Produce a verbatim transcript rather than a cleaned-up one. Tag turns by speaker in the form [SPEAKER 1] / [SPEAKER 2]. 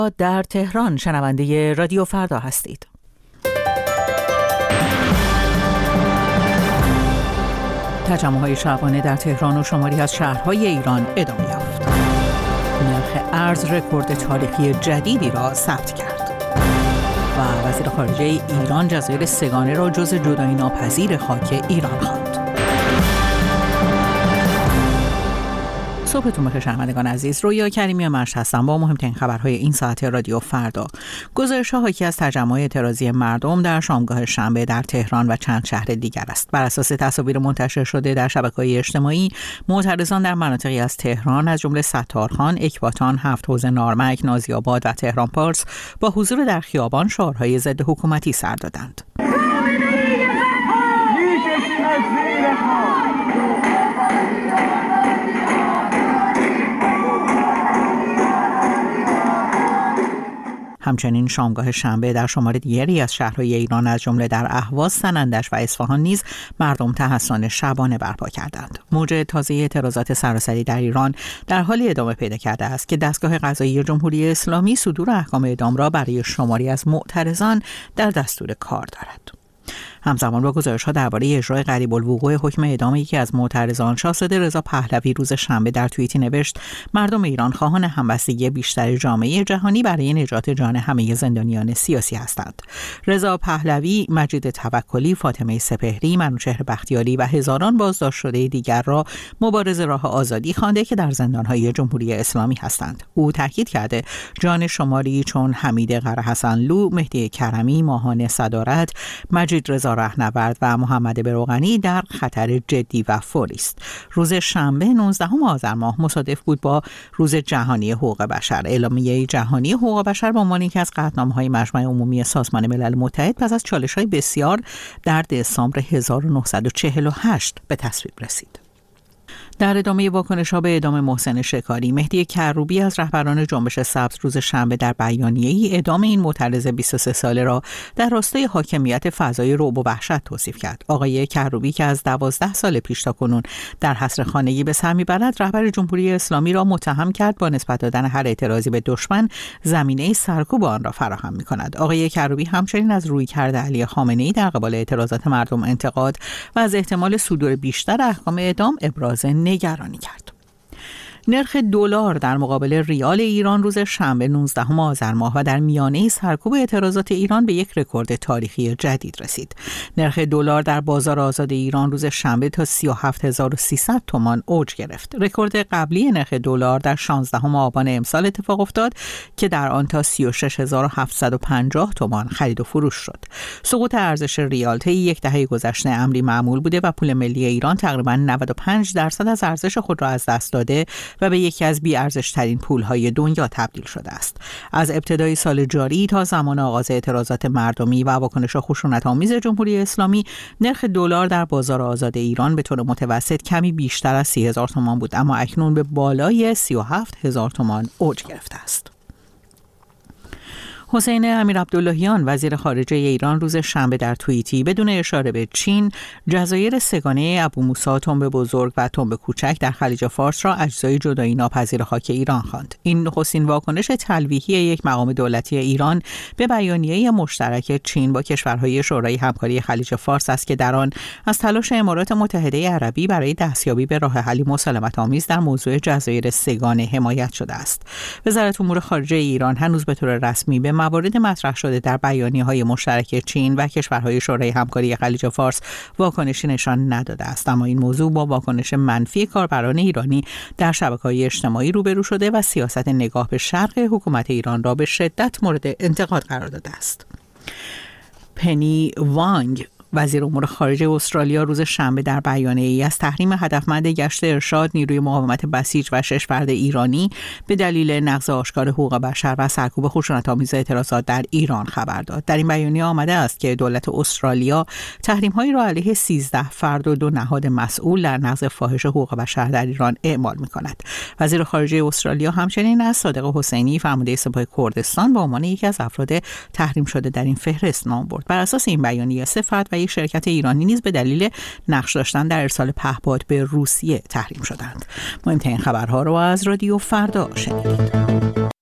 [SPEAKER 1] در تهران شنونده رادیو فردا هستید. تجمع‌های شبانه در تهران و شماری از شهرهای ایران ادامه یافت. نرخ ارز رکورد تاریخی جدیدی را ثبت کرد و وزیر خارجه ایران جزایر سگانه را جزء جدایی ناپذیر خاک ایران خواند. صبحتون بخیر شنوندگان عزیز. رویا کریمی مرش هستم با مهمترین خبرهای این ساعت رادیو فردا. گزارش‌ها حاکی از تجمع اعتراضی مردم در شامگاه شنبه در تهران و چند شهر دیگر است. بر اساس تصاویر منتشر شده در شبکه‌های اجتماعی، معترضان در مناطقی از تهران از جمله ستارخان، اکباتان، هفت حوزه نارمک، نازی‌آباد و تهران پارس با حضور در خیابان شعارهای ضد حکومتی سر دادند. همچنین شامگاه شنبه در شمار دیگری از شهرهای ایران از جمله در اهواز، سنندج و اصفهان نیز مردم تحصن شبانه برپا کردند. موج تازه اعتراضات سراسری در ایران در حالی ادامه پیدا کرده است که دستگاه قضایی جمهوری اسلامی صدور احکام اعدام را برای شماری از معترضان در دستور کار دارد. همزمان با گزارش‌ها درباره اجرای قریب الوقوع حکم اعدام یکی از معترضان، شاهزاده رضا پهلوی روز شنبه در توییتی نوشت: مردم ایران خواهان همبستگی بیشتر جامعه جهانی برای نجات جان همه زندانیان سیاسی هستند. رضا پهلوی، مجید توکلی، فاطمه سپهری، منوچهر بختیاری و هزاران بازداشت شده دیگر را مبارز راه آزادی خوانده که در زندان‌های جمهوری اسلامی هستند. او تاکید کرده جان شماری چون حمید قرهحسنلو، مهدی کرمی، ماهان صدارت، مجید رضا رهنورد و محمد بروقنی در خطر جدی و فوری است. روز شنبه نوزدهم آذر ماه مصادف بود با روز جهانی حقوق بشر. اعلامیه جهانی حقوق بشر به عنوان یکی از قطعنامه‌های مجمع عمومی سازمان ملل متحد پس از چالش‌های بسیار در دسامبر هزار و نهصد و چهل و هشت به تصویب رسید. در ادامه واکنش‌ها به اعدام محسن شکاری، مهدی کروبی از رهبران جنبش سبز روز شنبه در بیانیه‌ای اعدام این معترض بیست و سه ساله را در راستای حاکمیت فضای رعب و وحشت توصیف کرد. آقای کروبی که از دوازده سال پیش تا کنون در حصر خانگی به سر می‌برد، رهبر جمهوری اسلامی را متهم کرد با نسبت دادن هر اعتراضی به دشمن زمینه سرکوب آن را فراهم می‌کند. آقای کروبی همچنین از رویکرد علی خامنه‌ای در قبال اعتراضات مردم انتقاد و از احتمال صدور بیشتر احکام اعدام ابراز نگرانی کرد. نرخ دلار در مقابل ریال ایران روز شنبه نوزدهم آذر ماه و در میانه سرکوب اعتراضات ایران به یک رکورد تاریخی جدید رسید. نرخ دلار در بازار آزاد ایران روز شنبه تا سی و هفت هزار و سیصد تومان اوج گرفت. رکورد قبلی نرخ دلار در شانزدهم آبان امسال اتفاق افتاد که در آن تا سی و شش هزار و هفتصد و پنجاه تومان خرید و فروش شد. سقوط ارزش ریال طی یک دهه گذشته امری معمول بوده و پول ملی ایران تقریباً نود و پنج درصد از ارزش خود را از دست داده و به یکی از بی‌ارزش‌ترین پول‌های دنیا تبدیل شده است. از ابتدای سال جاری تا زمان آغاز اعتراضات مردمی و واکنش خشونت‌آمیز جمهوری اسلامی، نرخ دلار در بازار آزاد ایران به طور متوسط کمی بیشتر از سی هزار تومان بود، اما اکنون به بالای سی و هفت هزار تومان اوج گرفته است. حسین امیرعبداللهیان وزیر خارجه ایران روز شنبه در توییتی بدون اشاره به چین، جزایر سگانه ابو موسی، تنب بزرگ و تنب کوچک در خلیج فارس را اجزای جدایی ناپذیر خاک ایران خواند. این نخستین واکنش تلویحی یک مقام دولتی ایران به بیانیه مشترک چین با کشورهای شورای همکاری خلیج فارس است که در آن از تلاش امارات متحده عربی برای دستیابی به راه حلی مسالمت‌آمیز در موضوع جزایر سگانه حمایت شده است. وزارت امور خارجه ایران هنوز به طور رسمی به موارد مطرح شده در بیانیه‌های مشترک چین و کشورهای شورای همکاری خلیج فارس واکنشی نشان نداده است، اما این موضوع با واکنش منفی کاربران ایرانی در شبکه‌های اجتماعی روبرو شده و سیاست نگاه به شرق حکومت ایران را به شدت مورد انتقاد قرار داده است. پنی وانگ وزیر امور خارجه استرالیا روز شنبه در بیانیه‌ای از تحریم هدفمند گشت ارشاد نیروی مقاومت بسیج و شش فرد ایرانی به دلیل نقض آشکار حقوق بشر و سرکوب خشونت‌آمیز اعتراضات در ایران خبر داد. در این بیانیه آمده است که دولت استرالیا تحریم‌هایی را علیه سیزده فرد و دو نهاد مسئول در نقض فاحش حقوق بشر در ایران اعمال می‌کند. وزیر خارجه استرالیا همچنین از صادق حسینی فرمانده سپاه کردستان به عنوان یکی از افراد تحریم شده در این فهرست نام برد. بر اساس این بیانیه سه فرد و یک شرکت ایرانی نیز به دلیل نقش داشتن در ارسال پهپاد به روسیه تحریم شدند. مهمترین خبرها رو از رادیو فردا شنیدید.